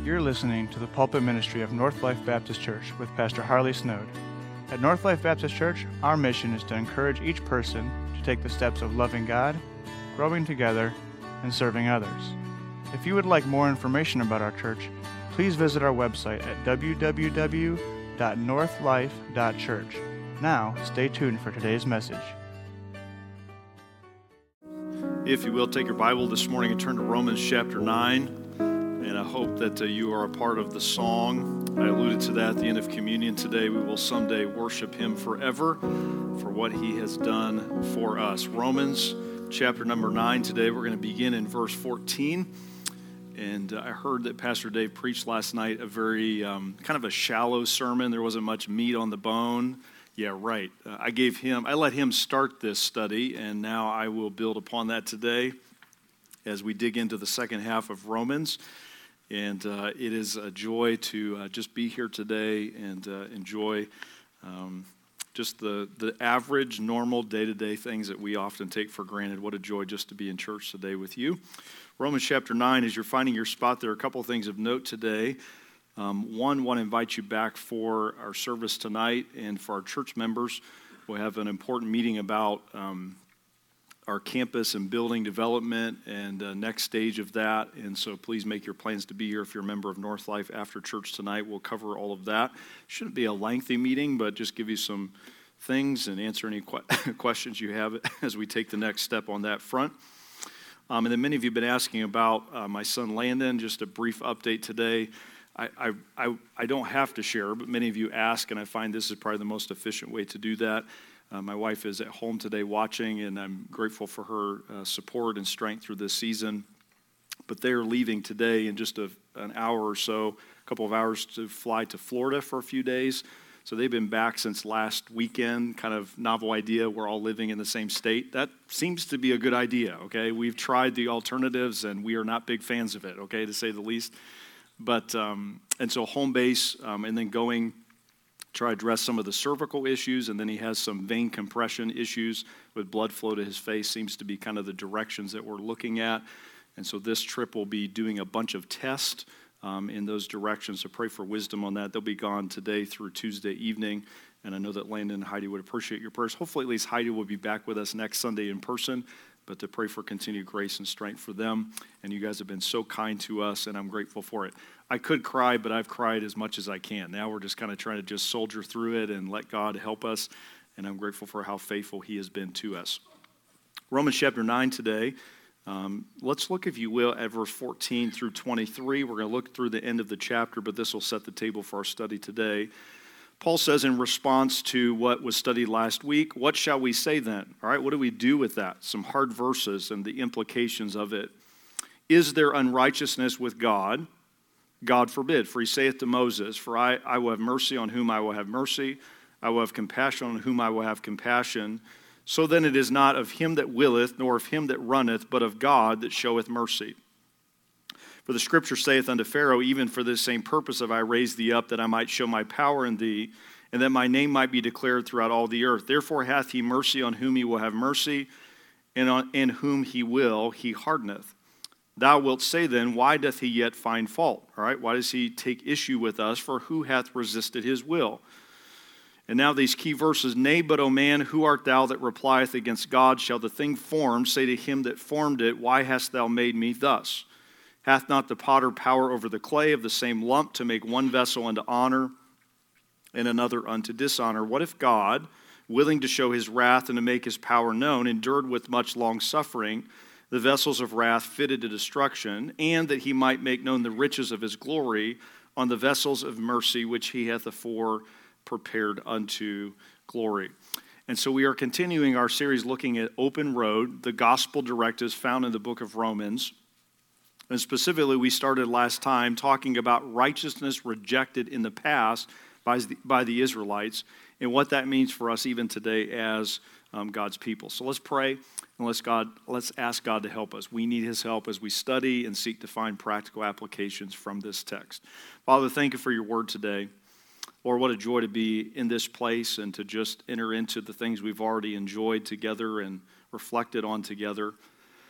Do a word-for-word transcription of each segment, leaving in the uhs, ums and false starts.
You're listening to the pulpit ministry of North Life Baptist Church with Pastor Harley Snowd. At North Life Baptist Church, our mission is to encourage each person to take the steps of loving God, growing together, and serving others. If you would like more information about our church, please visit our website at w w w dot north life dot church. Now, stay tuned for today's message. If you will, take your Bible this morning and turn to Romans chapter nine. And I hope that uh, you are a part of the song. I alluded to that at the end of communion today. We will someday worship him forever for what he has done for us. Romans chapter number nine today. We're going to begin in verse fourteen. And uh, I heard that Pastor Dave preached last night a very um, kind of a shallow sermon. There wasn't much meat on the bone. Yeah, right. Uh, I gave him, I let him start this study, and now I will build upon that today as we dig into the second half of Romans. And uh, it is a joy to uh, just be here today and uh, enjoy um, just the, the average, normal, day-to-day things that we often take for granted. What a joy just to be in church today with you. Romans chapter nine, as you're finding your spot, there are a couple of things of note today. Um, one, want to invite you back for our service tonight, and for our church members, we'll have an important meeting about um, our campus and building development and uh, next stage of that. And so please make your plans to be here if you're a member of North Life after church tonight. We'll cover all of that. Shouldn't be a lengthy meeting, but just give you some things and answer any que- questions you have as we take the next step on that front. Um, and then many of you have been asking about uh, my son Landon. Just a brief update today. I, I, I, I don't have to share, but many of you ask, and I find this is probably the most efficient way to do that. Uh, my wife is at home today watching, and I'm grateful for her uh, support and strength through this season. But they are leaving today in just a, an hour or so, a couple of hours to fly to Florida for a few days. So they've been back since last weekend, kind of novel idea. We're all living in the same state. That seems to be a good idea, okay? We've tried the alternatives, and we are not big fans of it, okay, to say the least. But, um, and so home base, um, and then going try to address some of the cervical issues, and then he has some vein compression issues with blood flow to his face. Seems to be kind of the directions that we're looking at. And so this trip will be doing a bunch of tests um, in those directions, so pray for wisdom on that. They'll be gone today through Tuesday evening, and I know that Landon and Heidi would appreciate your prayers. Hopefully at least Heidi will be back with us next Sunday in person, but to pray for continued grace and strength for them. And you guys have been so kind to us, and I'm grateful for it. I could cry, but I've cried as much as I can. Now we're just kind of trying to just soldier through it and let God help us, and I'm grateful for how faithful he has been to us. Romans chapter nine today. Um, let's look, if you will, at verse fourteen through twenty-three. We're going to look through the end of the chapter, but this will set the table for our study today. Paul says in response to what was studied last week, what shall we say then? All right, what do we do with that? Some hard verses and the implications of it. Is there unrighteousness with God? God forbid, for he saith to Moses, for I, I will have mercy on whom I will have mercy, I will have compassion on whom I will have compassion. So then it is not of him that willeth, nor of him that runneth, but of God that showeth mercy. For the scripture saith unto Pharaoh, even for this same purpose have I raised thee up, that I might show my power in thee, and that my name might be declared throughout all the earth. Therefore hath he mercy on whom he will have mercy, and on in whom he will he hardeneth. Thou wilt say then, why doth he yet find fault? All right, why does he take issue with us? For who hath resisted his will? And now these key verses, nay, but O man, who art thou that replieth against God? Shall the thing formed say to him that formed it, why hast thou made me thus? Hath not the potter power over the clay of the same lump to make one vessel unto honor and another unto dishonor? What if God, willing to show his wrath and to make his power known, endured with much long suffering the vessels of wrath fitted to destruction, and that he might make known the riches of his glory on the vessels of mercy which he hath afore prepared unto glory? And so we are continuing our series looking at Open Road, the gospel directives found in the book of Romans. And specifically, we started last time talking about righteousness rejected in the past by the, by the Israelites, and what that means for us even today as um, God's people. So let's pray. And let's God, let's ask God to help us. We need his help as we study and seek to find practical applications from this text. Father, thank you for your word today. Lord, what a joy to be in this place and to just enter into the things we've already enjoyed together and reflected on together.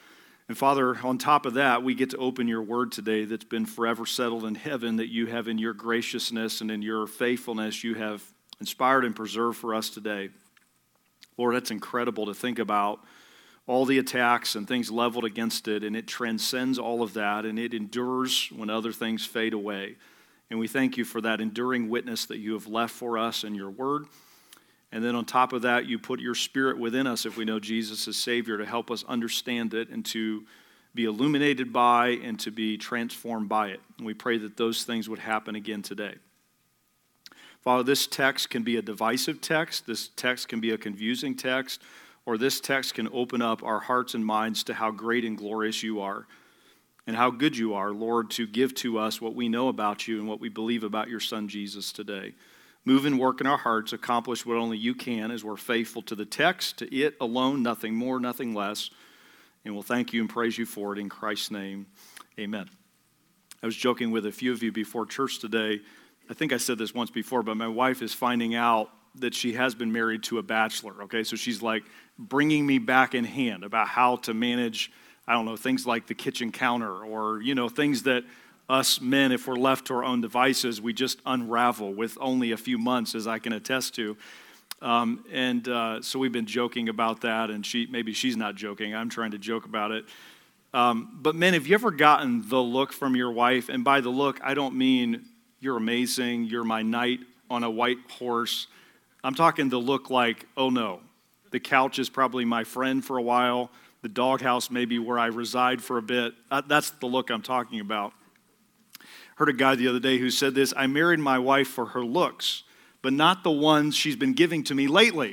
And Father, on top of that, we get to open your word today that's been forever settled in heaven, that you have in your graciousness and in your faithfulness, you have inspired and preserved for us today. Lord, that's incredible to think about all the attacks and things leveled against it, and it transcends all of that, and it endures when other things fade away. And we thank you for that enduring witness that you have left for us in your word. And then on top of that, you put your Spirit within us if we know Jesus as Savior to help us understand it and to be illuminated by and to be transformed by it. And we pray that those things would happen again today. Father, this text can be a divisive text. This text can be a confusing text. Or this text can open up our hearts and minds to how great and glorious you are and how good you are, Lord, to give to us what we know about you and what we believe about your Son Jesus today. Move and work in our hearts, accomplish what only you can as we're faithful to the text, to it alone, nothing more, nothing less. And we'll thank you and praise you for it in Christ's name. Amen. I was joking with a few of you before church today. I think I said this once before, but my wife is finding out that she has been married to a bachelor, okay? So she's like bringing me back in hand about how to manage, I don't know, things like the kitchen counter or, you know, things that us men, if we're left to our own devices, we just unravel with only a few months, as I can attest to. Um, and uh, so we've been joking about that, and she maybe she's not joking. I'm trying to joke about it. Um, but men, have you ever gotten the look from your wife? And by the look, I don't mean you're amazing, you're my knight on a white horse. I'm talking the look like, oh no, the couch is probably my friend for a while. The doghouse may be where I reside for a bit. Uh, that's the look I'm talking about. Heard a guy the other day who said this: I married my wife for her looks, but not the ones she's been giving to me lately.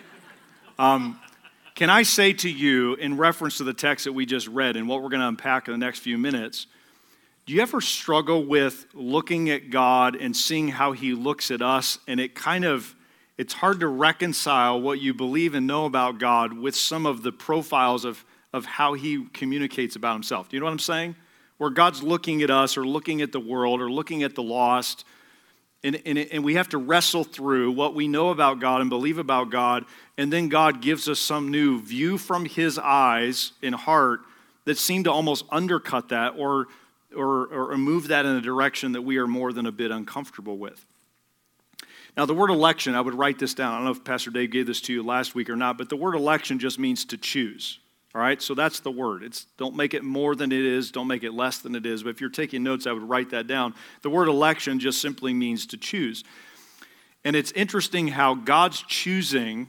Um, can I say to you, in reference to the text that we just read and what we're going to unpack in the next few minutes, do you ever struggle with looking at God and seeing how he looks at us, and it kind of, it's hard to reconcile what you believe and know about God with some of the profiles of, of how he communicates about himself? Do you know what I'm saying? Where God's looking at us or looking at the world or looking at the lost, and, and, and we have to wrestle through what we know about God and believe about God, and then God gives us some new view from his eyes and heart that seem to almost undercut that or, or, or move that in a direction that we are more than a bit uncomfortable with. Now, the word election, I would write this down. I don't know if Pastor Dave gave this to you last week or not, but the word election just means to choose. All right, so that's the word. It's don't make it more than it is, don't make it less than it is. But if you're taking notes, I would write that down. The word election just simply means to choose. And it's interesting how God's choosing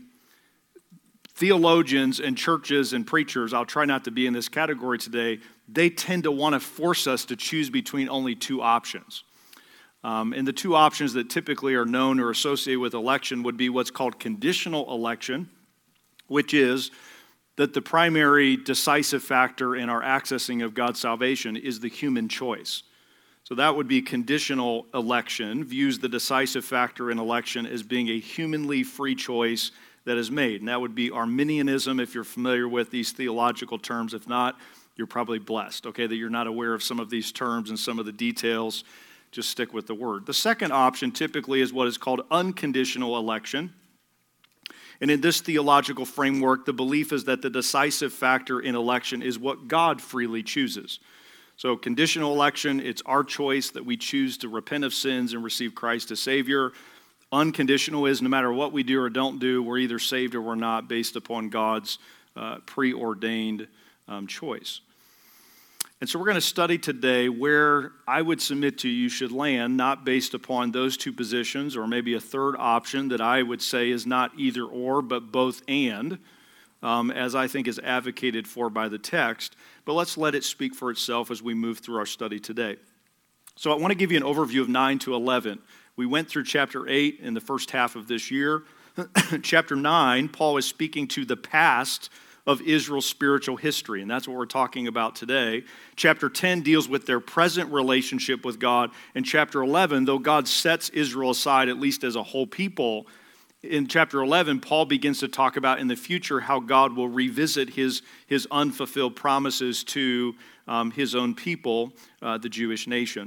theologians and churches and preachers, I'll try not to be in this category today, they tend to want to force us to choose between only two options. Um, and the two options that typically are known or associated with election would be what's called conditional election, which is that the primary decisive factor in our accessing of God's salvation is the human choice. So that would be conditional election, views the decisive factor in election as being a humanly free choice that is made. And that would be Arminianism, if you're familiar with these theological terms. If not, you're probably blessed, okay, that you're not aware of some of these terms and some of the details. Just stick with the word. The second option typically is what is called unconditional election. And in this theological framework, the belief is that the decisive factor in election is what God freely chooses. So conditional election, it's our choice that we choose to repent of sins and receive Christ as Savior. Unconditional is no matter what we do or don't do, we're either saved or we're not based upon God's uh, preordained um, choice. And so we're going to study today where I would submit to you should land, not based upon those two positions or maybe a third option that I would say is not either or, but both and, um, as I think is advocated for by the text. But let's let it speak for itself as we move through our study today. So I want to give you an overview of nine to eleven. We went through chapter eight in the first half of this year. Chapter nine, Paul is speaking to the past of Israel's spiritual history, and that's what we're talking about today. Chapter ten deals with their present relationship with God, and chapter eleven, though God sets Israel aside at least as a whole people, in chapter eleven, Paul begins to talk about in the future how God will revisit his, his unfulfilled promises to um, his own people, uh, the Jewish nation.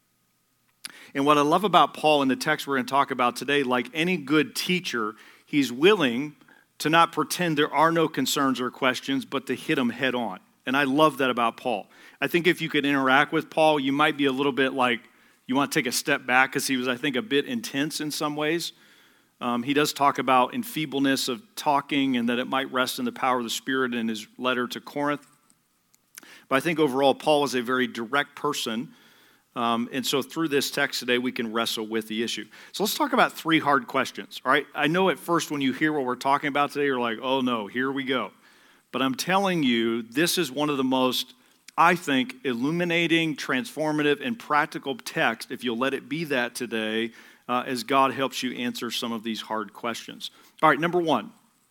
And what I love about Paul in the text we're going to talk about today, like any good teacher, he's willing to not pretend there are no concerns or questions, but to hit them head on. And I love that about Paul. I think if you could interact with Paul, you might be a little bit like, you want to take a step back because he was, I think, a bit intense in some ways. Um, he does talk about enfeebleness of talking and that it might rest in the power of the Spirit in his letter to Corinth. But I think overall, Paul is a very direct person. Um, and so through this text today, we can wrestle with the issue. So let's talk about three hard questions, all right? I know at first when you hear what we're talking about today, you're like, oh no, here we go. But I'm telling you, this is one of the most, I think, illuminating, transformative, and practical text, if you'll let it be that today, uh, as God helps you answer some of these hard questions. All right, number one.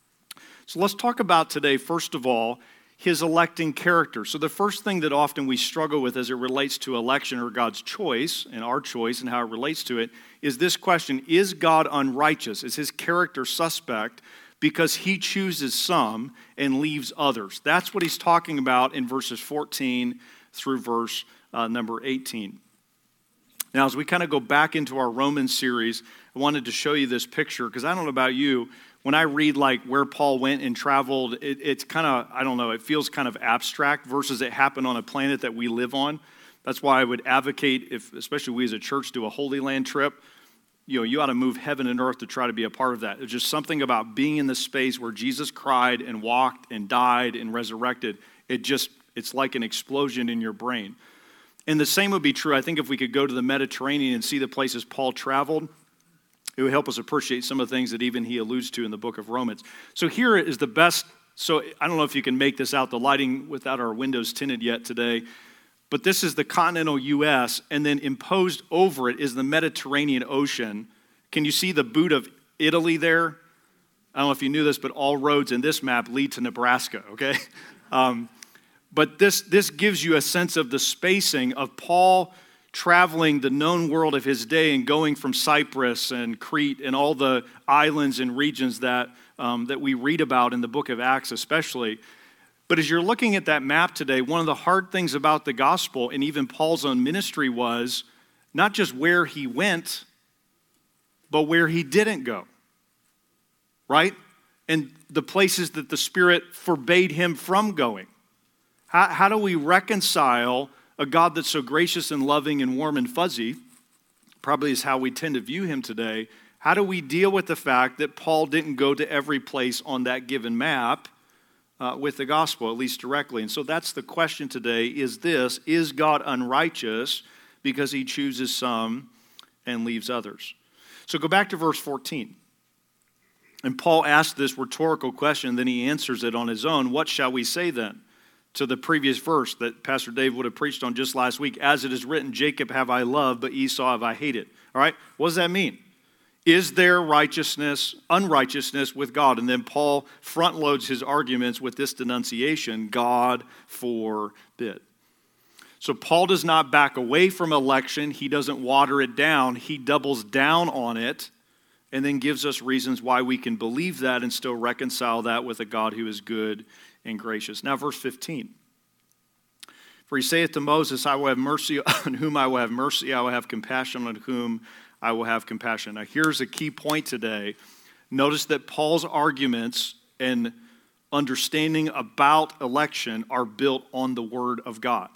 So let's talk about today, first of all, his electing character. So the first thing that often we struggle with as it relates to election or God's choice and our choice and how it relates to it is this question: is God unrighteous? Is his character suspect because he chooses some and leaves others? That's what he's talking about in verses fourteen through verse uh, number eighteen. Now, as we kind of go back into our Romans series, I wanted to show you this picture because I don't know about you, when I read like where Paul went and traveled, it, it's kind of, I don't know, it feels kind of abstract versus it happened on a planet that we live on. That's why I would advocate, if especially we as a church do a Holy Land trip, you know, you ought to move heaven and earth to try to be a part of that. There's just something about being in the space where Jesus cried and walked and died and resurrected. It just, it's like an explosion in your brain. And the same would be true, I think, if we could go to the Mediterranean and see the places Paul traveled. It would help us appreciate some of the things that even he alludes to in the book of Romans. So here is the best, so I don't know if you can make this out, the lighting without our windows tinted yet today, but this is the continental U S, and then imposed over it is the Mediterranean Ocean. Can you see the boot of Italy there? I don't know if you knew this, but all roads in this map lead to Nebraska, okay? Um, but this, this gives you a sense of the spacing of Paul traveling the known world of his day and going from Cyprus and Crete and all the islands and regions that, um, that we read about in the book of Acts especially. But as you're looking at that map today, one of the hard things about the gospel and even Paul's own ministry was not just where he went, but where he didn't go, right? And the places that the Spirit forbade him from going. How, how do we reconcile a God that's so gracious and loving and warm and fuzzy, probably is how we tend to view him today? How do we deal with the fact that Paul didn't go to every place on that given map uh, with the gospel, at least directly? And so that's the question today, is this: is God unrighteous because he chooses some and leaves others? So go back to verse fourteen. And Paul asks this rhetorical question, then he answers it on his own. What shall we say then? To the previous verse that Pastor Dave would have preached on just last week. As it is written, Jacob have I loved, but Esau have I hated. All right, what does that mean? Is there righteousness, unrighteousness with God? And then Paul front loads his arguments with this denunciation: God forbid. So Paul does not back away from election. He doesn't water it down. He doubles down on it and then gives us reasons why we can believe that and still reconcile that with a God who is good and gracious. Now, verse fifteen. For he saith to Moses, I will have mercy on whom I will have mercy. I will have compassion on whom I will have compassion. Now, here's a key point today. Notice that Paul's arguments and understanding about election are built on the Word of God.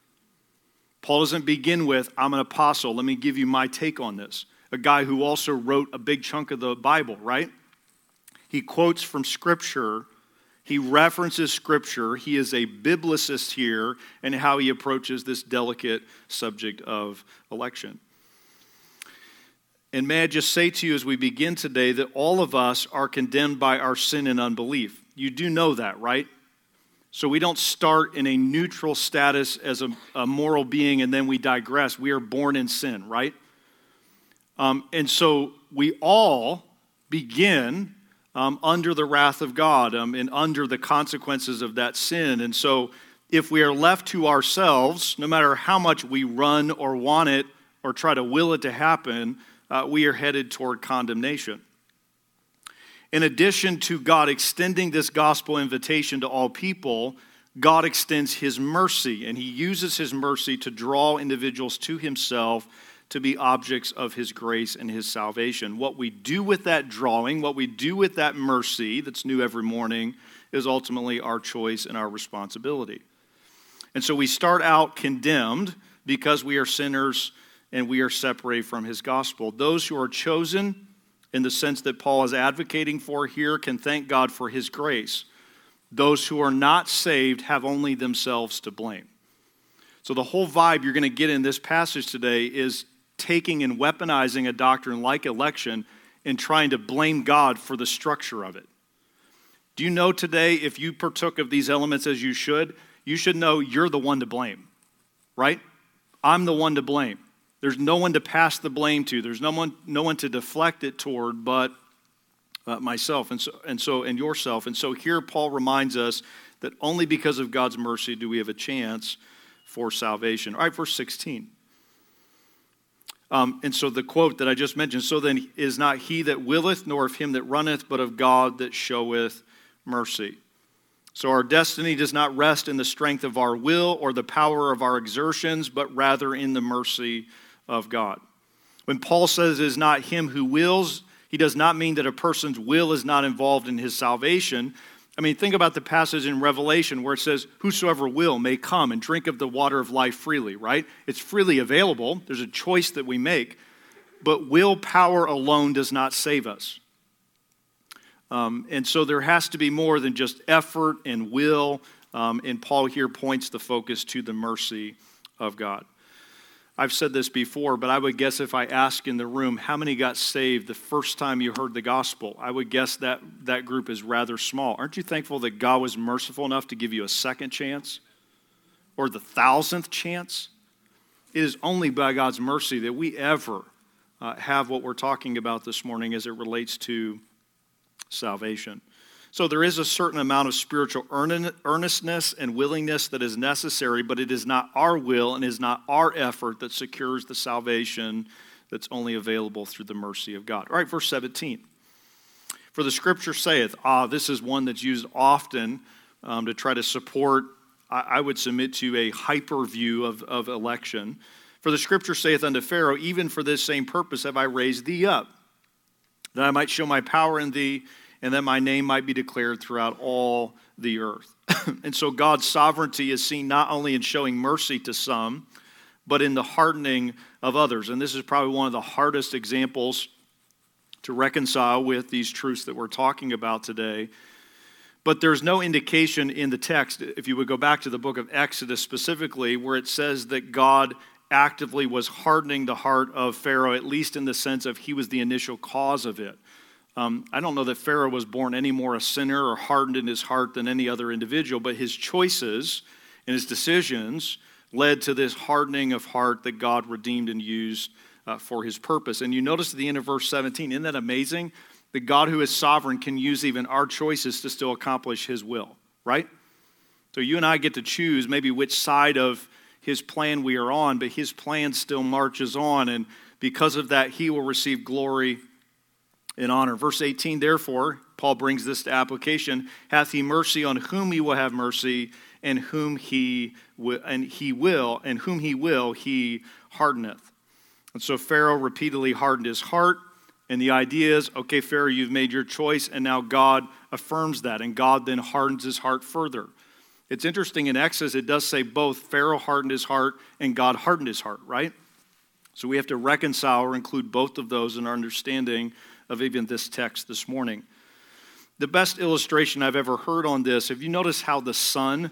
Paul doesn't begin with, I'm an apostle, let me give you my take on this. A guy who also wrote a big chunk of the Bible, right? He quotes from Scripture. He references Scripture. He is a biblicist here in how he approaches this delicate subject of election. And may I just say to you as we begin today that all of us are condemned by our sin and unbelief. You do know that, right? So we don't start in a neutral status as a, a moral being and then we digress. We are born in sin, right? Um, and so we all begin um, under the wrath of God um, and under the consequences of that sin. And so if we are left to ourselves, no matter how much we run or want it or try to will it to happen, uh, we are headed toward condemnation. In addition to God extending this gospel invitation to all people, God extends his mercy, and he uses his mercy to draw individuals to himself to be objects of his grace and his salvation. What we do with that drawing, what we do with that mercy that's new every morning, is ultimately our choice and our responsibility. And so we start out condemned because we are sinners and we are separated from his gospel. Those who are chosen, in the sense that Paul is advocating for here, can thank God for his grace. Those who are not saved have only themselves to blame. So the whole vibe you're going to get in this passage today is taking and weaponizing a doctrine like election and trying to blame God for the structure of it. Do you know today, if you partook of these elements as you should, you should know you're the one to blame, right? I'm the one to blame. There's no one to pass the blame to. There's no one, no one to deflect it toward but uh, myself and so, and so and yourself. And so here Paul reminds us that only because of God's mercy do we have a chance for salvation. All right, verse sixteen. Um, and so the quote that I just mentioned, so then is not he that willeth, nor of him that runneth, but of God that showeth mercy. So our destiny does not rest in the strength of our will or the power of our exertions, but rather in the mercy of God. When Paul says it is not him who wills, he does not mean that a person's will is not involved in his salvation. I mean, think about the passage in Revelation where it says, whosoever will may come and drink of the water of life freely, right? It's freely available. There's a choice that we make. But willpower alone does not save us. Um, and so there has to be more than just effort and will. Um, and Paul here points the focus to the mercy of God. I've said this before, but I would guess if I ask in the room how many got saved the first time you heard the gospel, I would guess that that group is rather small. Aren't you thankful that God was merciful enough to give you a second chance or the thousandth chance? It is only by God's mercy that we ever uh, have what we're talking about this morning as it relates to salvation. So there is a certain amount of spiritual earnestness and willingness that is necessary, but it is not our will and is not our effort that secures the salvation that's only available through the mercy of God. All right, verse seventeen. For the scripture saith, ah, this is one that's used often um, to try to support, I, I would submit to a hyper view of, of election. For the scripture saith unto Pharaoh, even for this same purpose have I raised thee up, that I might show my power in thee, and that my name might be declared throughout all the earth. And so God's sovereignty is seen not only in showing mercy to some, but in the hardening of others. And this is probably one of the hardest examples to reconcile with these truths that we're talking about today. But there's no indication in the text, if you would go back to the book of Exodus specifically, where it says that God actively was hardening the heart of Pharaoh, at least in the sense of he was the initial cause of it. Um, I don't know that Pharaoh was born any more a sinner or hardened in his heart than any other individual, but his choices and his decisions led to this hardening of heart that God redeemed and used uh, for his purpose. And you notice at the end of verse seventeen, isn't that amazing? That God who is sovereign can use even our choices to still accomplish his will, right? So you and I get to choose maybe which side of his plan we are on, but his plan still marches on, and because of that, he will receive glory in honor. Verse eighteen, therefore, Paul brings this to application, hath he mercy on whom he will have mercy, and whom he will, and he will, and whom he will, he hardeneth. And so Pharaoh repeatedly hardened his heart, and the idea is, okay, Pharaoh, you've made your choice, and now God affirms that, and God then hardens his heart further. It's interesting in Exodus, it does say both Pharaoh hardened his heart and God hardened his heart, right? So we have to reconcile or include both of those in our understanding of even this text this morning. The best illustration I've ever heard on this, have you noticed how the sun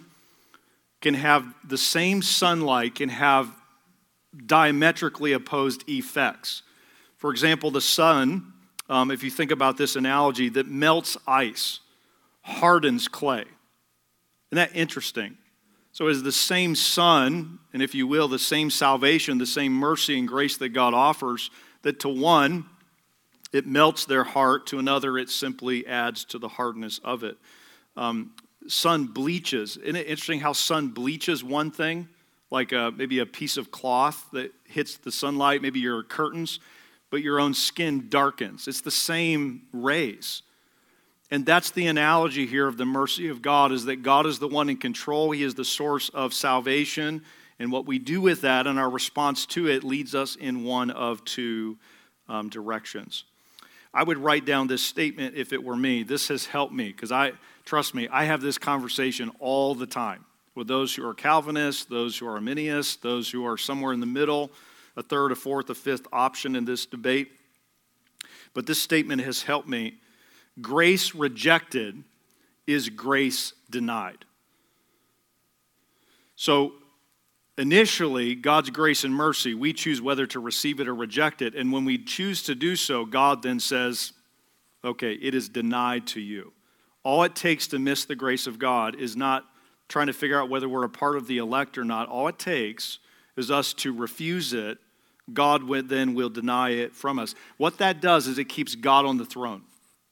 can have, the same sunlight can have diametrically opposed effects? For example, the sun, um, if you think about this analogy, that melts ice, hardens clay. Isn't that interesting? So is the same sun, and if you will, the same salvation, the same mercy and grace that God offers, that to one, it melts their heart, to another, it simply adds to the hardness of it. Um, sun bleaches. Isn't it interesting how sun bleaches one thing, like a, maybe a piece of cloth that hits the sunlight, maybe your curtains, but your own skin darkens. It's the same rays. And that's the analogy here of the mercy of God, is that God is the one in control. He is the source of salvation. And what we do with that and our response to it leads us in one of two um, directions. I would write down this statement if it were me. This has helped me because I, trust me, I have this conversation all the time. with those who are Calvinists, those who are Arminians, those who are somewhere in the middle, a third, a fourth, a fifth option in this debate. But this statement has helped me. Grace rejected is grace denied. So initially, God's grace and mercy, we choose whether to receive it or reject it. And when we choose to do so, God then says, okay, it is denied to you. All it takes to miss the grace of God is not trying to figure out whether we're a part of the elect or not. All it takes is us to refuse it. God then will deny it from us. What that does is it keeps God on the throne.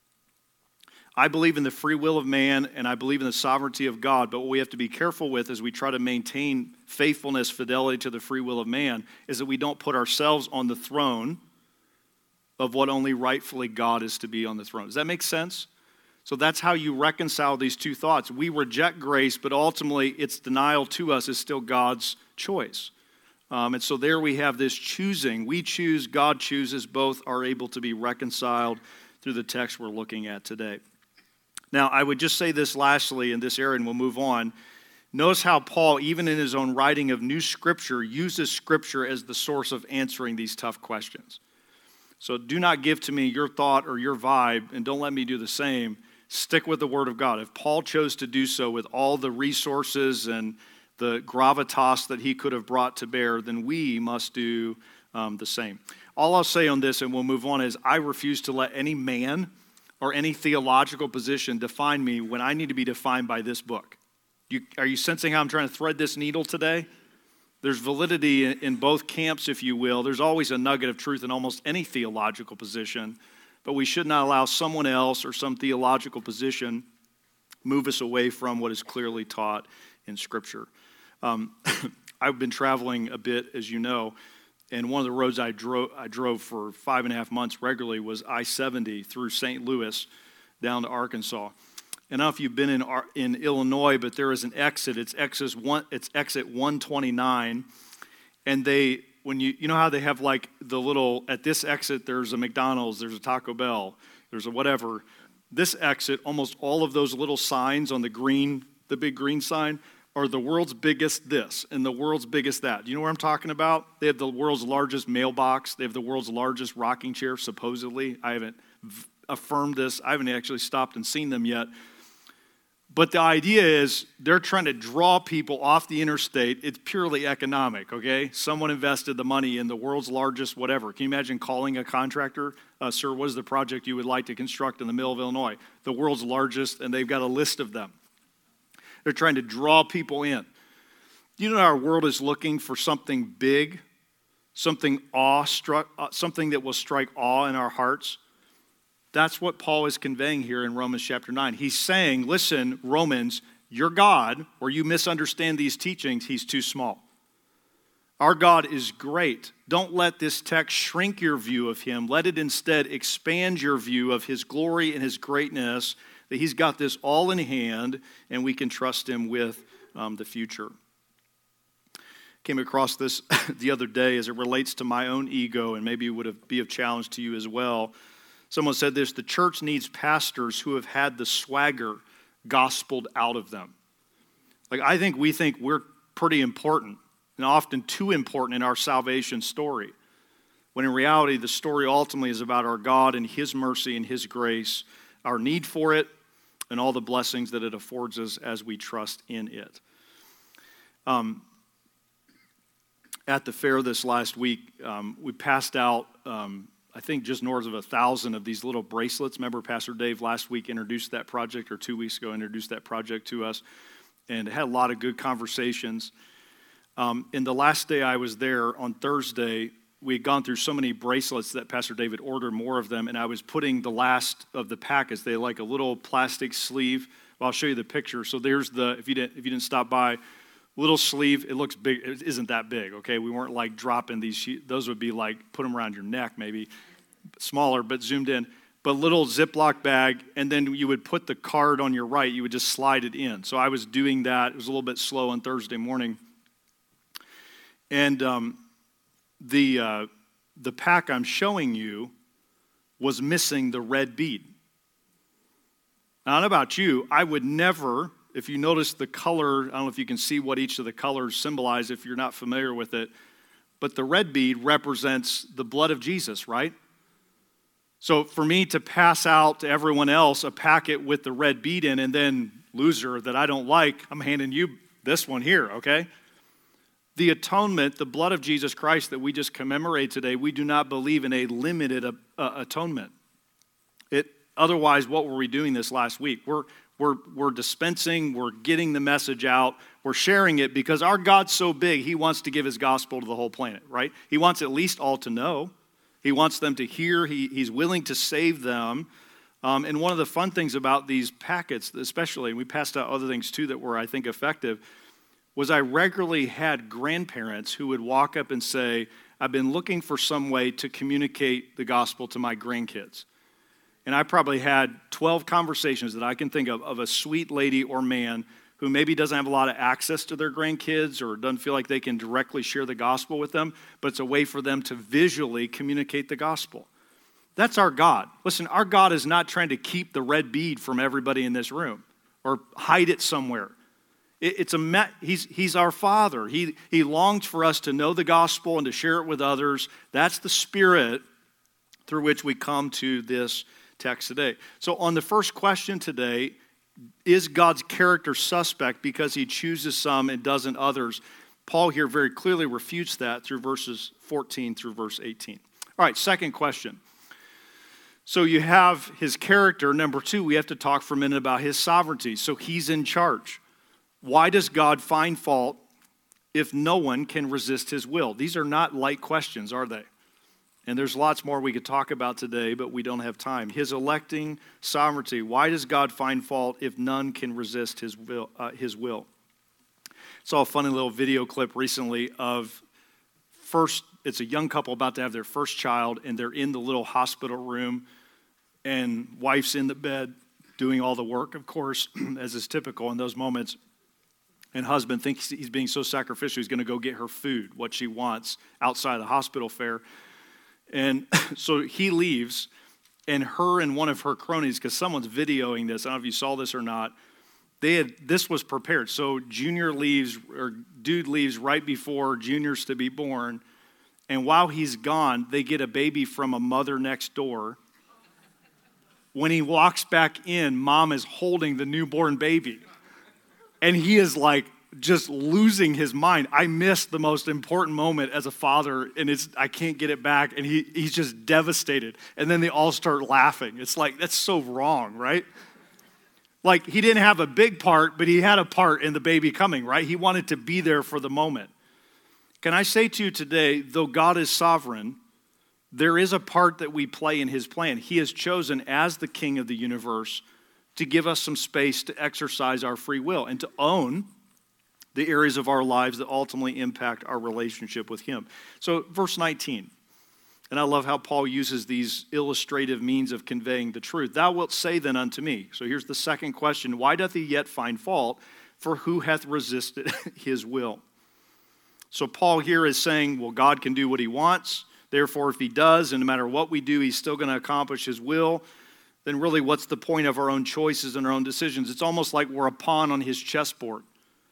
I believe in the free will of man, and I believe in the sovereignty of God, but what we have to be careful with as we try to maintain faithfulness, fidelity to the free will of man, is that we don't put ourselves on the throne of what only rightfully God is to be on the throne. Does that make sense? So that's how you reconcile these two thoughts. We reject grace, but ultimately its denial to us is still God's choice. Um, and so there we have this choosing. We choose, God chooses. Both are able to be reconciled through the text we're looking at today. Now, I would just say this lastly in this area, and we'll move on. Notice how Paul, even in his own writing of new Scripture, uses Scripture as the source of answering these tough questions. So do not give to me your thought or your vibe, and don't let me do the same. Stick with the Word of God. If Paul chose to do so with all the resources and the gravitas that he could have brought to bear, then we must do um, the same. All I'll say on this, and we'll move on, is I refuse to let any man or any theological position define me when I need to be defined by this book. You, are you sensing how I'm trying to thread this needle today? There's validity in, in both camps, if you will. There's always a nugget of truth in almost any theological position, but we should not allow someone else or some theological position move us away from what is clearly taught in Scripture. Um, I've been traveling a bit, as you know, and one of the roads I drove I drove for five and a half months regularly was I seventy through Saint Louis down to Arkansas. And I don't know if you've been in in Illinois, but there is an exit. It's exit one. It's exit one twenty-nine, and they when you you know how they have like the little at this exit there's a McDonald's, there's a Taco Bell, there's a whatever. This exit, almost all of those little signs on the green, the big green sign, are the world's biggest this and the world's biggest that. Do you know what I'm talking about? They have the world's largest mailbox. They have the world's largest rocking chair, supposedly. I haven't v- affirmed this. I haven't actually stopped and seen them yet. But the idea is they're trying to draw people off the interstate. It's purely economic, okay? Someone invested the money in the world's largest whatever. Can you imagine calling a contractor, uh, sir, what is the project you would like to construct in the middle of Illinois? The world's largest, and they've got a list of them. They're trying to draw people in. You know, our world is looking for something big, something awe-struck, uh, something that will strike awe in our hearts. That's what Paul is conveying here in Romans chapter nine. He's saying, listen, Romans, your God, or you misunderstand these teachings, he's too small. Our God is great. Don't let this text shrink your view of him. Let it instead expand your view of his glory and his greatness, that he's got this all in hand, and we can trust him with um, the future. Came across this the other day as it relates to my own ego, and maybe it would have, be of challenge to you as well. Someone said this: the church needs pastors who have had the swagger gospeled out of them. Like, I think we think we're pretty important, and often too important in our salvation story, when in reality the story ultimately is about our God and his mercy and his grace, our need for it, and all the blessings that it affords us as we trust in it. Um, at the fair this last week, um, we passed out, um, I think, just north of a thousand of these little bracelets. Remember, Pastor Dave last week introduced that project, or two weeks ago introduced that project to us, and had a lot of good conversations. Um, and the last day I was there, on Thursday, we had gone through so many bracelets that Pastor David ordered more of them, and I was putting the last of the packets. They like a little plastic sleeve. Well, I'll show you the picture. So there's the, if you didn't if you didn't stop by, little sleeve. It looks big. It isn't that big, okay? We weren't like dropping these. Those would be like, put them around your neck maybe. Smaller, but zoomed in. But little Ziploc bag, and then you would put the card on your right. You would just slide it in. So I was doing that. It was a little bit slow on Thursday morning. And um, the uh, the pack I'm showing you was missing the red bead. Now, I don't know about you. I would never, if you notice the color, I don't know if you can see what each of the colors symbolize if you're not familiar with it, but the red bead represents the blood of Jesus, right? So for me to pass out to everyone else a packet with the red bead in, and then loser that I don't like, I'm handing you this one here, okay? The atonement, the blood of Jesus Christ that we just commemorate today, we do not believe in a limited uh, uh, atonement. It otherwise, what were we doing this last week? We're we're we're dispensing, we're getting the message out, we're sharing it because our God's so big, he wants to give his gospel to the whole planet, right? He wants at least all to know. He wants them to hear. He, he's willing to save them. Um, and one of the fun things about these packets, especially, and we passed out other things too that were, I think, effective, was I regularly had grandparents who would walk up and say, I've been looking for some way to communicate the gospel to my grandkids. And I probably had twelve conversations that I can think of, of a sweet lady or man who maybe doesn't have a lot of access to their grandkids or doesn't feel like they can directly share the gospel with them, but it's a way for them to visually communicate the gospel. That's our God. Listen, our God is not trying to keep the red bead from everybody in this room or hide it somewhere. It, it's a he's he's our Father. He he longs for us to know the gospel and to share it with others. That's the spirit through which we come to this text today. So on the first question today, is God's character suspect because he chooses some and doesn't others? Paul here very clearly refutes that through verses fourteen through verse eighteen. All right, second question. So you have his character. Number two, we have to talk for a minute about his sovereignty. So he's in charge. Why does God find fault if no one can resist his will? These are not light questions, are they? And there's lots more we could talk about today, but we don't have time. His electing sovereignty. Why does God find fault if none can resist his will? Uh, his will? Saw a funny little video clip recently of first, it's a young couple about to have their first child, and they're in the little hospital room, and wife's in the bed doing all the work, of course, as is typical in those moments. And husband thinks he's being so sacrificial, he's going to go get her food, what she wants, outside the hospital fare. And so he leaves, and her and one of her cronies, because someone's videoing this, I don't know if you saw this or not, they had this was prepared. So Junior leaves, or dude leaves right before Junior's to be born, and while he's gone, they get a baby from a mother next door. When he walks back in, mom is holding the newborn baby. And he is like just losing his mind. I missed the most important moment as a father, and it's I can't get it back, and he he's just devastated. And then they all start laughing. It's like, that's so wrong, right? Like, he didn't have a big part, but he had a part in the baby coming, right? He wanted to be there for the moment. Can I say to you today, though God is sovereign, there is a part that we play in his plan. He has chosen, as the king of the universe, to give us some space to exercise our free will and to own the areas of our lives that ultimately impact our relationship with him. So verse nineteen, and I love how Paul uses these illustrative means of conveying the truth. Thou wilt say then unto me, so here's the second question, why doth he yet find fault? For who hath resisted his will? So Paul here is saying, well, God can do what he wants. Therefore, if he does, and no matter what we do, he's still going to accomplish his will, then really what's the point of our own choices and our own decisions? It's almost like we're a pawn on his chessboard.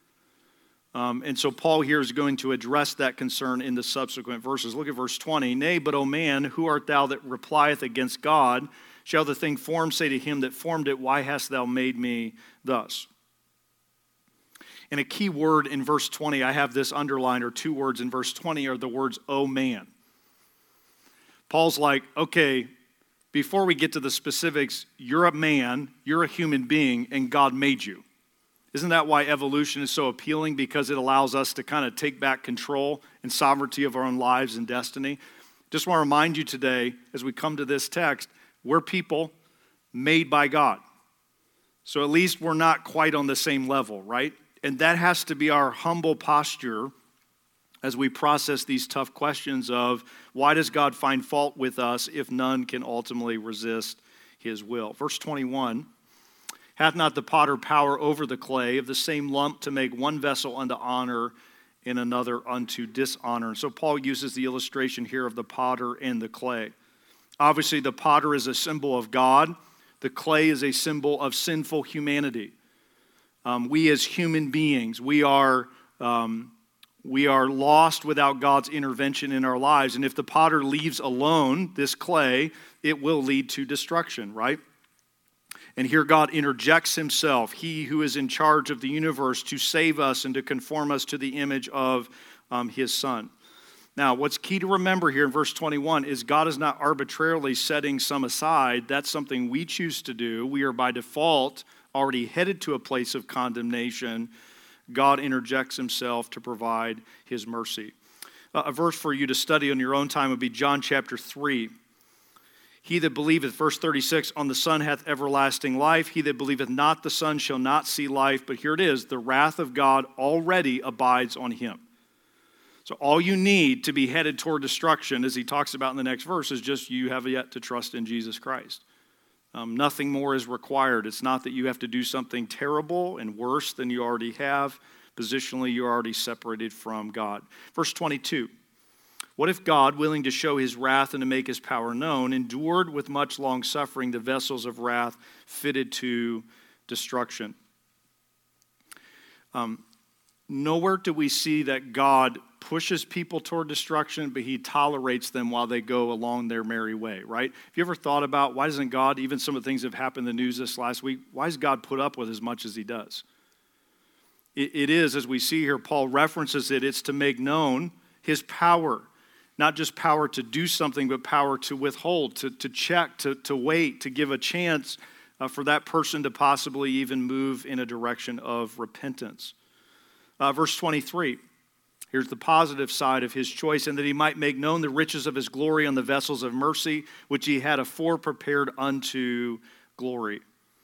Um, and so Paul here is going to address that concern in the subsequent verses. Look at verse twenty. Nay, but O man, who art thou that replieth against God? Shall the thing formed say to him that formed it, why hast thou made me thus? And a key word in verse twenty, I have this underlined, or two words in verse twenty are the words, O man. Paul's like, okay, before we get to the specifics, you're a man, you're a human being, and God made you. Isn't that why evolution is so appealing? Because it allows us to kind of take back control and sovereignty of our own lives and destiny. Just want to remind you today, as we come to this text, we're people made by God. So at least we're not quite on the same level, right? And that has to be our humble posture as we process these tough questions of why does God find fault with us if none can ultimately resist his will? Verse twenty-one, hath not the potter power over the clay of the same lump to make one vessel unto honor and another unto dishonor? And so Paul uses the illustration here of the potter and the clay. Obviously, the potter is a symbol of God. The clay is a symbol of sinful humanity. Um, we as human beings, we are um, we are lost without God's intervention in our lives. And if the potter leaves alone this clay, it will lead to destruction, right? And here God interjects himself, he who is in charge of the universe, to save us and to conform us to the image of um, his Son. Now, what's key to remember here in verse twenty-one is God is not arbitrarily setting some aside. That's something we choose to do. We are by default already headed to a place of condemnation. God interjects himself to provide his mercy. Uh, a verse for you to study on your own time would be John chapter three. He that believeth, verse thirty-six, on the Son hath everlasting life. He that believeth not the Son shall not see life. But here it is, the wrath of God already abides on him. So all you need to be headed toward destruction, as he talks about in the next verse, is just you have yet to trust in Jesus Christ. Um, nothing more is required. It's not that you have to do something terrible and worse than you already have. Positionally, you're already separated from God. Verse twenty-two. What if God, willing to show his wrath and to make his power known, endured with much long suffering the vessels of wrath fitted to destruction? Um, nowhere do we see that God pushes people toward destruction, but he tolerates them while they go along their merry way, right? Have you ever thought about why doesn't God, even some of the things that have happened in the news this last week, why does God put up with as much as he does? It, it is, as we see here, Paul references it, it's to make known his power. Not just power to do something, but power to withhold, to, to check, to, to wait, to give a chance uh, for that person to possibly even move in a direction of repentance. Uh, verse twenty-three, here's the positive side of his choice, and that he might make known the riches of his glory on the vessels of mercy, which he had afore prepared unto glory.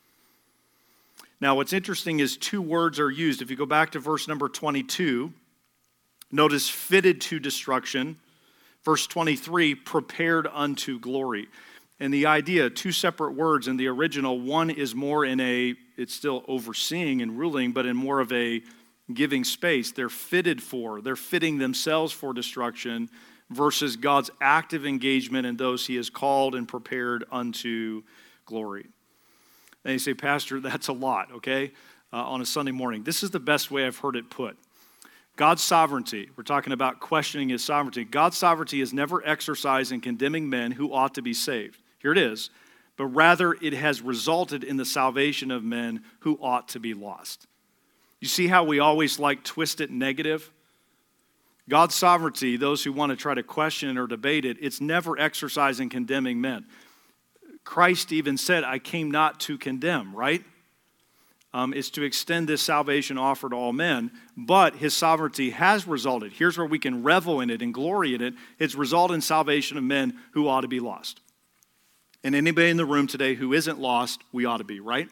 Now, what's interesting is two words are used. If you go back to verse number twenty-two, notice fitted to destruction. Verse twenty-three, prepared unto glory. And the idea, two separate words in the original, one is more in a, it's still overseeing and ruling, but in more of a giving space. They're fitted for, they're fitting themselves for destruction versus God's active engagement in those he has called and prepared unto glory. And you say, Pastor, that's a lot, okay, uh, on a Sunday morning. This is the best way I've heard it put. God's sovereignty, we're talking about questioning his sovereignty. God's sovereignty is never exercised in condemning men who ought to be saved. Here it is. But rather it has resulted in the salvation of men who ought to be lost. You see how we always like twist it negative? God's sovereignty, those who want to try to question it or debate it, it's never exercised in condemning men. Christ even said, I came not to condemn, right? Um, is to extend this salvation offer to all men, but his sovereignty has resulted. Here's where we can revel in it and glory in it. It's resulted in salvation of men who ought to be lost. And anybody in the room today who isn't lost, we ought to be, right?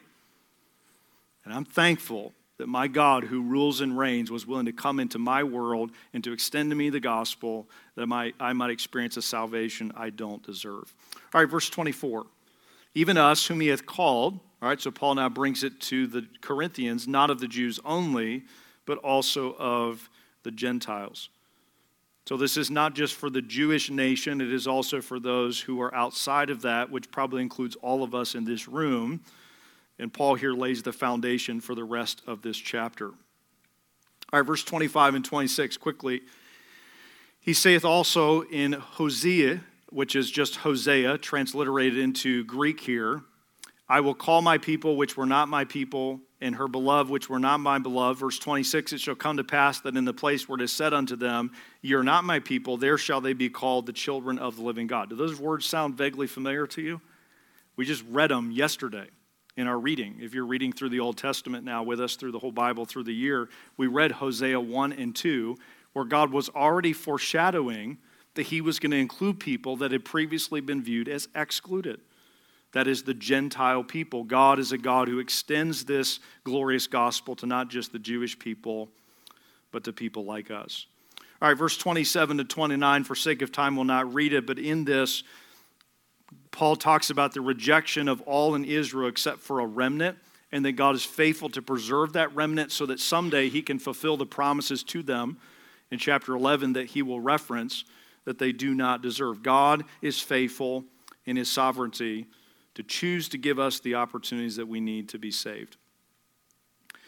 And I'm thankful that my God who rules and reigns was willing to come into my world and to extend to me the gospel that my, I might experience a salvation I don't deserve. All right, verse twenty-four. Even us whom he hath called. All right, so Paul now brings it to the Corinthians, not of the Jews only, but also of the Gentiles. So this is not just for the Jewish nation, it is also for those who are outside of that, which probably includes all of us in this room. And Paul here lays the foundation for the rest of this chapter. All right, verse twenty-five and twenty-six, quickly. He saith also in Hosea, which is just Hosea, transliterated into Greek here, I will call my people which were not my people, and her beloved which were not my beloved. Verse twenty-six, it shall come to pass that in the place where it is said unto them, ye are not my people, there shall they be called the children of the living God. Do those words sound vaguely familiar to you? We just read them yesterday in our reading. If you're reading through the Old Testament now with us through the whole Bible through the year, we read Hosea one and two, where God was already foreshadowing that he was going to include people that had previously been viewed as excluded. That is the Gentile people. God is a God who extends this glorious gospel to not just the Jewish people, but to people like us. All right, verse twenty-seven to twenty-nine, for sake of time, we'll not read it, but in this, Paul talks about the rejection of all in Israel except for a remnant, and that God is faithful to preserve that remnant so that someday he can fulfill the promises to them in chapter eleven that he will reference that they do not deserve. God is faithful in his sovereignty to choose to give us the opportunities that we need to be saved.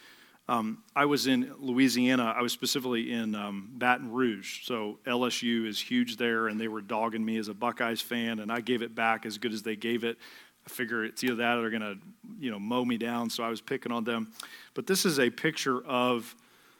Um, I was in Louisiana. I was specifically in um, Baton Rouge. So L S U is huge there, and they were dogging me as a Buckeyes fan, and I gave it back as good as they gave it. I figure it's either that or they're going to, you know, mow me down, so I was picking on them. But this is a picture of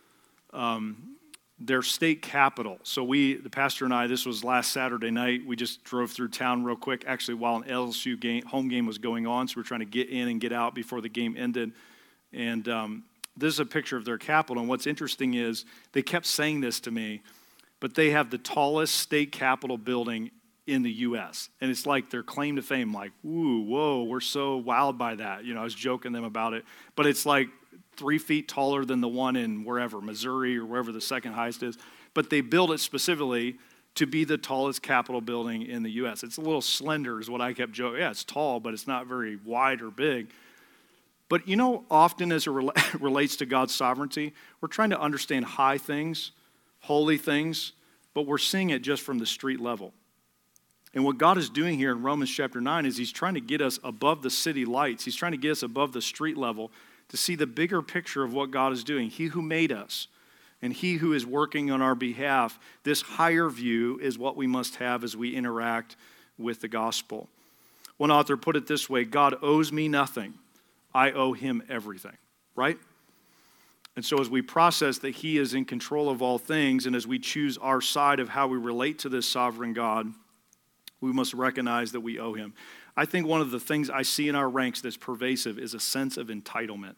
um, their state capital. So we, the pastor and I, this was last Saturday night. We just drove through town real quick, actually while an L S U game, home game was going on, so we we're trying to get in and get out before the game ended. And um, this is a picture of their capital, and what's interesting is they kept saying this to me, but they have the tallest state capitol building in the U S And it's like their claim to fame, like, ooh, whoa, we're so wowed by that. You know, I was joking them about it. But it's like three feet taller than the one in wherever, Missouri or wherever the second highest is. But they built it specifically to be the tallest Capitol building in the U S It's a little slender is what I kept joking. Yeah, it's tall, but it's not very wide or big. But you know, often as it rel- relates to God's sovereignty, we're trying to understand high things, holy things, but we're seeing it just from the street level. And what God is doing here in Romans chapter nine is he's trying to get us above the city lights. He's trying to get us above the street level to see the bigger picture of what God is doing. He who made us and he who is working on our behalf, this higher view is what we must have as we interact with the gospel. One author put it this way: God owes me nothing. I owe him everything, right? And so as we process that he is in control of all things, and as we choose our side of how we relate to this sovereign God, we must recognize that we owe him. I think one of the things I see in our ranks that's pervasive is a sense of entitlement.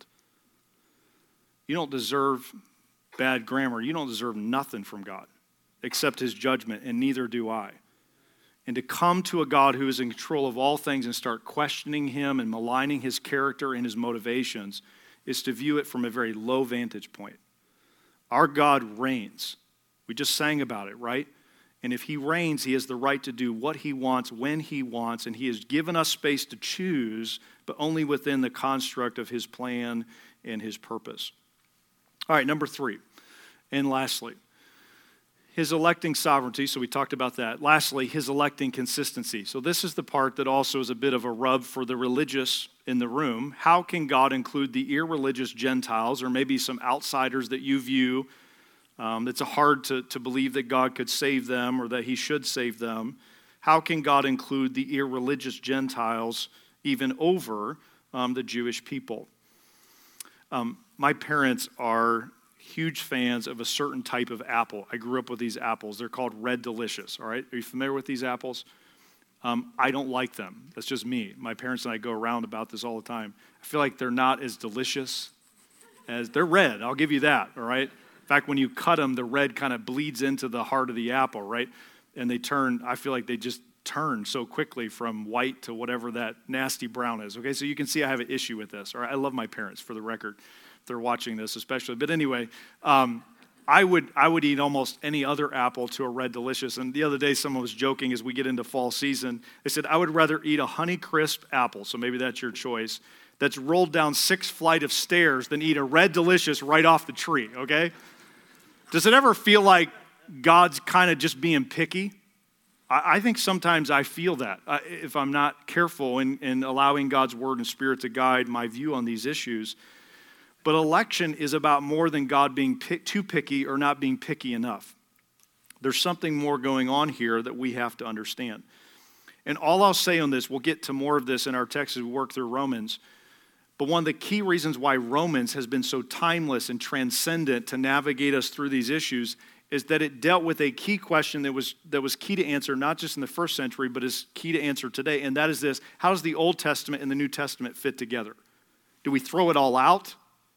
You don't deserve bad grammar. You don't deserve nothing from God except his judgment, and neither do I. And to come to a God who is in control of all things and start questioning him and maligning his character and his motivations is to view it from a very low vantage point. Our God reigns. We just sang about it, right? And if he reigns, he has the right to do what he wants, when he wants, and he has given us space to choose, but only within the construct of his plan and his purpose. All right, number three. And lastly, his electing sovereignty. So we talked about that. Lastly, his electing consistency. So this is the part that also is a bit of a rub for the religious in the room. How can God include the irreligious Gentiles, or maybe some outsiders that you view Um, it's hard to, to believe that God could save them or that he should save them? How can God include the irreligious Gentiles even over um, the Jewish people? Um, my parents are huge fans of a certain type of apple. I grew up with these apples. They're called Red Delicious, all right? Are you familiar with these apples? Um, I don't like them. That's just me. My parents and I go around about this all the time. I feel like they're not as delicious as, they're red, I'll give you that, all right? In fact, when you cut them, the red kind of bleeds into the heart of the apple, right? And they turn, I feel like they just turn so quickly from white to whatever that nasty brown is, okay? So you can see I have an issue with this, all right? I love my parents, for the record. They're watching this especially. But anyway, um, I would I would eat almost any other apple to a Red Delicious. And the other day, someone was joking as we get into fall season. They said, I would rather eat a Honeycrisp apple, so maybe that's your choice, that's rolled down six flight of stairs than eat a Red Delicious right off the tree, okay? Does it ever feel like God's kind of just being picky? I, I think sometimes I feel that uh, if I'm not careful in, in allowing God's word and spirit to guide my view on these issues. But election is about more than God being pick, too picky or not being picky enough. There's something more going on here that we have to understand. And all I'll say on this, we'll get to more of this in our text as we work through Romans. But one of the key reasons why Romans has been so timeless and transcendent to navigate us through these issues is that it dealt with a key question that was that was key to answer, not just in the first century, but is key to answer today. And that is this: how does the Old Testament and the New Testament fit together? Do we throw it all out?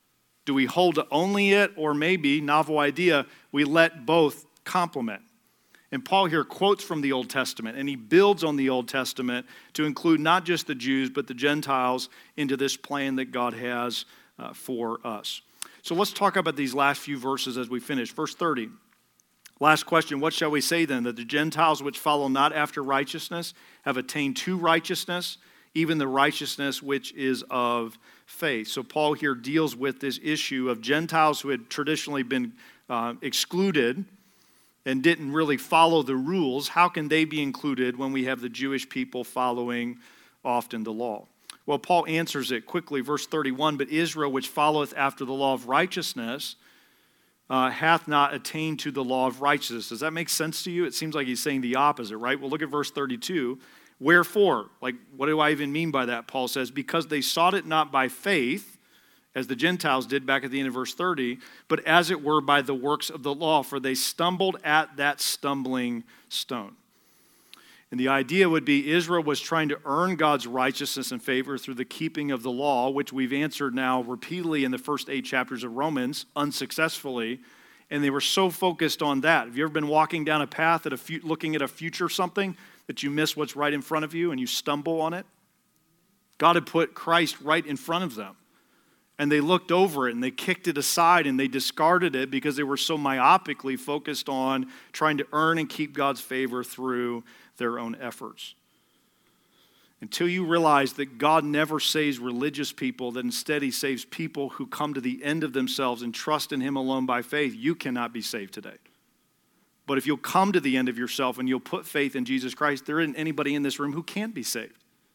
Do we hold to only it? Or maybe, novel idea, we let both complement? And Paul here quotes from the Old Testament, and he builds on the Old Testament to include not just the Jews, but the Gentiles into this plan that God has uh, for us. So let's talk about these last few verses as we finish. Verse thirty, last question, what shall we say then? That the Gentiles which follow not after righteousness have attained to righteousness, even the righteousness which is of faith. So Paul here deals with this issue of Gentiles who had traditionally been uh, excluded and didn't really follow the rules. How can they be included when we have the Jewish people following often the law? Well, Paul answers it quickly, verse thirty-one, but Israel, which followeth after the law of righteousness, uh, hath not attained to the law of righteousness. Does that make sense to you? It seems like he's saying the opposite, right? Well, look at verse thirty-two. Wherefore, like, what do I even mean by that? Paul says, because they sought it not by faith, as the Gentiles did back at the end of verse thirty, but as it were by the works of the law, for they stumbled at that stumbling stone. And the idea would be Israel was trying to earn God's righteousness and favor through the keeping of the law, which we've answered now repeatedly in the first eight chapters of Romans, unsuccessfully. And they were so focused on that. Have you ever been walking down a path at a fu- looking at a future something that you miss what's right in front of you and you stumble on it? God had put Christ right in front of them. And they looked over it and they kicked it aside and they discarded it because they were so myopically focused on trying to earn and keep God's favor through their own efforts. Until you realize that God never saves religious people, that instead he saves people who come to the end of themselves and trust in him alone by faith, you cannot be saved today. But if you'll come to the end of yourself and you'll put faith in Jesus Christ, there isn't anybody in this room who can't be saved.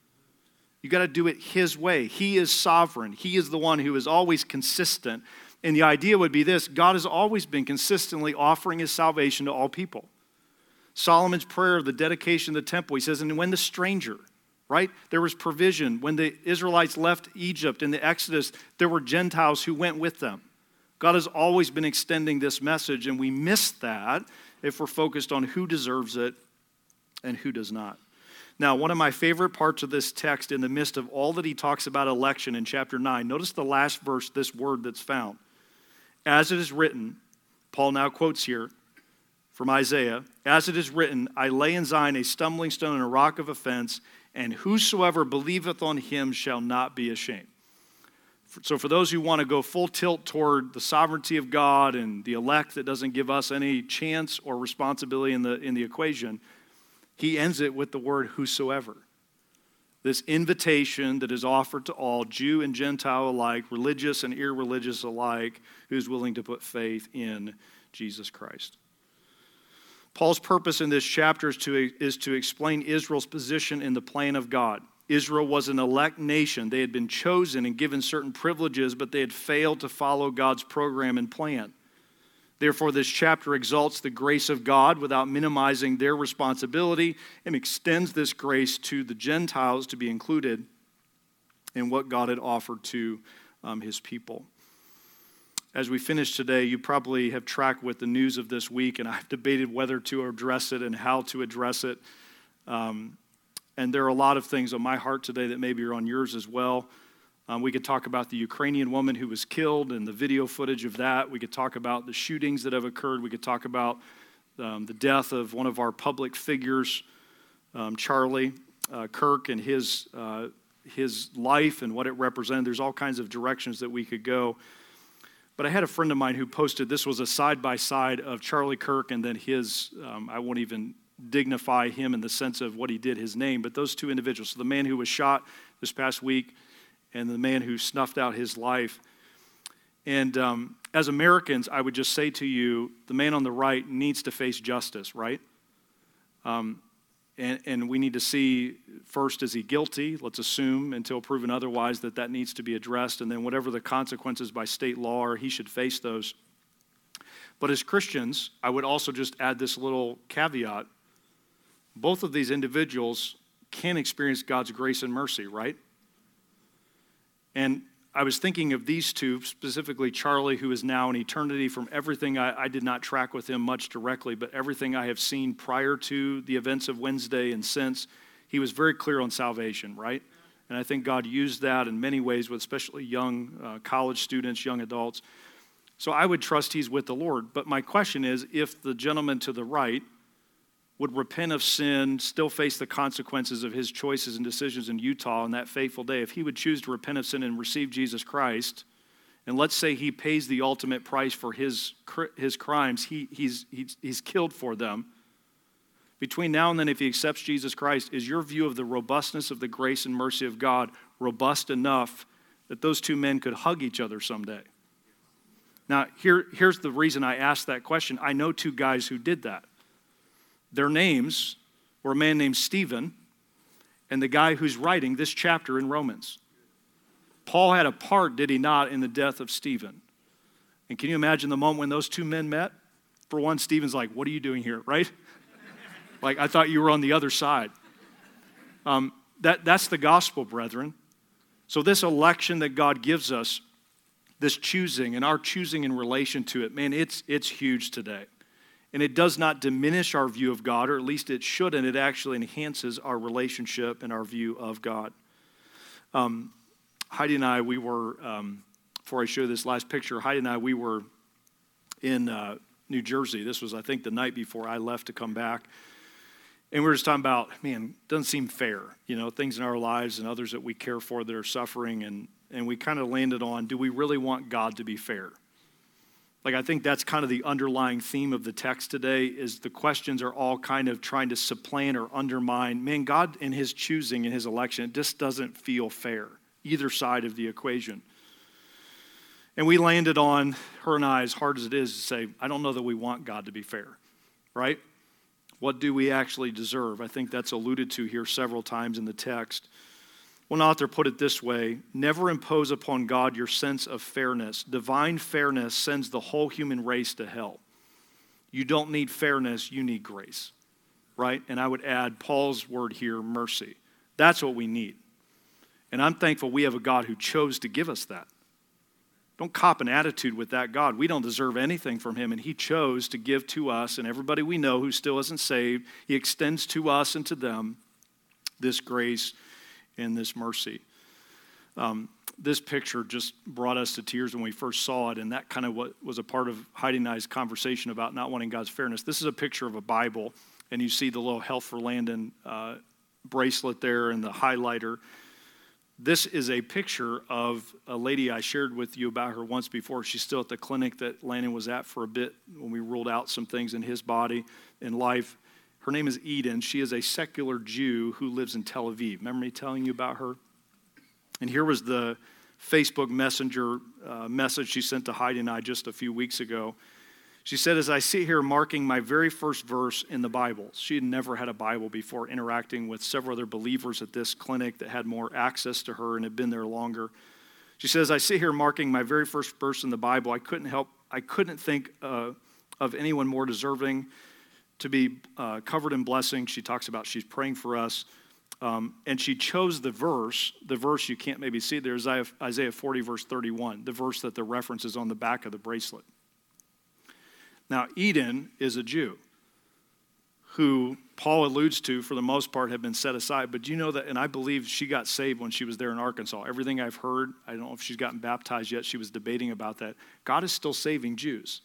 You got to do it his way. He is sovereign. He is the one who is always consistent. And the idea would be this: God has always been consistently offering his salvation to all people. Solomon's prayer, the dedication of the temple, he says, and when the stranger, right? There was provision. When the Israelites left Egypt in the Exodus, there were Gentiles who went with them. God has always been extending this message, and we miss that if we're focused on who deserves it and who does not. Now, one of my favorite parts of this text in the midst of all that he talks about election in chapter nine, notice the last verse, this word that's found. As it is written, Paul now quotes here from Isaiah, as it is written, I lay in Zion a stumbling stone and a rock of offense, and whosoever believeth on him shall not be ashamed. So for those who want to go full tilt toward the sovereignty of God and the elect that doesn't give us any chance or responsibility in the, in the equation, he ends it with the word whosoever. This invitation that is offered to all, Jew and Gentile alike, religious and irreligious alike, who's willing to put faith in Jesus Christ. Paul's purpose in this chapter is to, is to explain Israel's position in the plan of God. Israel was an elect nation. They had been chosen and given certain privileges, but they had failed to follow God's program and plan. Therefore, this chapter exalts the grace of God without minimizing their responsibility and extends this grace to the Gentiles to be included in what God had offered to um, his people. As we finish today, you probably have tracked with the news of this week, and I've debated whether to address it and how to address it. Um, and there are a lot of things on my heart today that maybe are on yours as well. Um, we could talk about the Ukrainian woman who was killed and the video footage of that. We could talk about the shootings that have occurred. We could talk about um, the death of one of our public figures, um, Charlie uh, Kirk, and his uh, his life and what it represented. There's all kinds of directions that we could go. But I had a friend of mine who posted, this was a side-by-side of Charlie Kirk and then his, um, I won't even dignify him in the sense of what he did, his name, but those two individuals. So the man who was shot this past week and the man who snuffed out his life. And um, as Americans, I would just say to you, the man on the right needs to face justice, right? Um, and, and we need to see, first, is he guilty? Let's assume, until proven otherwise, that that needs to be addressed. And then whatever the consequences by state law are, he should face those. But as Christians, I would also just add this little caveat. Both of these individuals can experience God's grace and mercy, right? And I was thinking of these two, specifically Charlie, who is now in eternity. From everything, I, I did not track with him much directly, but everything I have seen prior to the events of Wednesday and since, he was very clear on salvation, right? And I think God used that in many ways with especially young uh, college students, young adults. So I would trust he's with the Lord. But my question is, if the gentleman to the right would repent of sin, still face the consequences of his choices and decisions in Utah on that fateful day, if he would choose to repent of sin and receive Jesus Christ, and let's say he pays the ultimate price for his his crimes, he he's he's, he's killed for them. Between now and then, if he accepts Jesus Christ, is your view of the robustness of the grace and mercy of God robust enough that those two men could hug each other someday? Now, here, here's the reason I asked that question. I know two guys who did that. Their names were a man named Stephen and the guy who's writing this chapter in Romans. Paul had a part, did he not, in the death of Stephen? And can you imagine the moment when those two men met? For one, Stephen's like, what are you doing here, right? Like, I thought you were on the other side. Um, that, that's the gospel, brethren. So this election that God gives us, this choosing and our choosing in relation to it, man, it's it's huge today. And it does not diminish our view of God, or at least it shouldn't. It actually enhances our relationship and our view of God. Um, Heidi and I, we were, um, before I show this last picture, Heidi and I, we were in uh, New Jersey. This was, I think, the night before I left to come back. And we were just talking about, man, it doesn't seem fair, you know, things in our lives and others that we care for that are suffering. And, and we kind of landed on, do we really want God to be fair? Like, I think that's kind of the underlying theme of the text today, is the questions are all kind of trying to supplant or undermine. Man, God in his choosing, in his election, it just doesn't feel fair, either side of the equation. And we landed on, her and I, as hard as it is, to say, I don't know that we want God to be fair, right? What do we actually deserve? I think that's alluded to here several times in the text. One author put it this way: never impose upon God your sense of fairness. Divine fairness sends the whole human race to hell. You don't need fairness, you need grace, right? And I would add Paul's word here, mercy. That's what we need. And I'm thankful we have a God who chose to give us that. Don't cop an attitude with that God. We don't deserve anything from him, and he chose to give to us and everybody we know who still isn't saved. He extends to us and to them this grace and this mercy. Um, this picture just brought us to tears when we first saw it, and that kind of what was a part of Heidi and I's conversation about not wanting God's fairness. This is a picture of a Bible, and you see the little Health for Landon uh, bracelet there and the highlighter. This is a picture of a lady I shared with you about her once before. She's still at the clinic that Landon was at for a bit when we ruled out some things in his body and life. Her name is Eden. She is a secular Jew who lives in Tel Aviv. Remember me telling you about her? And here was the Facebook Messenger uh, message she sent to Heidi and I just a few weeks ago. She said, as I sit here marking my very first verse in the Bible. She had never had a Bible before, interacting with several other believers at this clinic that had more access to her and had been there longer. She says, I sit here marking my very first verse in the Bible. I couldn't help, I couldn't think uh, of anyone more deserving to be uh, covered in blessing. She talks about she's praying for us. Um, and she chose the verse, the verse you can't maybe see there, Isaiah, Isaiah forty, verse thirty-one, the verse that the reference is on the back of the bracelet. Now, Eden is a Jew who Paul alludes to, for the most part, have been set aside. But do you know that, and I believe she got saved when she was there in Arkansas. Everything I've heard, I don't know if she's gotten baptized yet. She was debating about that. God is still saving Jews.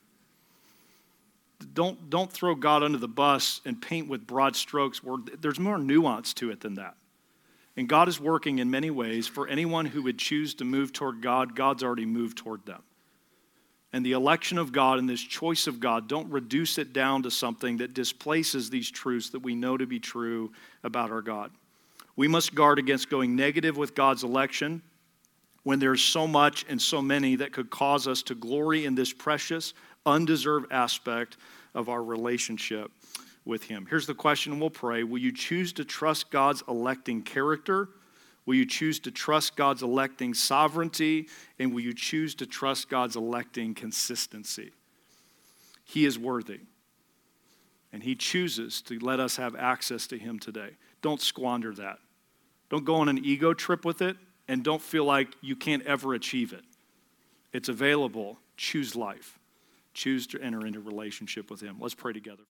Don't, don't throw God under the bus and paint with broad strokes. Where there's more nuance to it than that. And God is working in many ways. For anyone who would choose to move toward God, God's already moved toward them. And the election of God and this choice of God, don't reduce it down to something that displaces these truths that we know to be true about our God. We must guard against going negative with God's election when there's so much and so many that could cause us to glory in this precious, undeserved aspect of our relationship with him. Here's the question, and we'll pray. Will you choose to trust God's electing character? Will you choose to trust God's electing sovereignty? And will you choose to trust God's electing consistency? He is worthy. And he chooses to let us have access to him today. Don't squander that. Don't go on an ego trip with it, and don't feel like you can't ever achieve it. It's available. Choose life. Choose to enter into relationship with him. Let's pray together.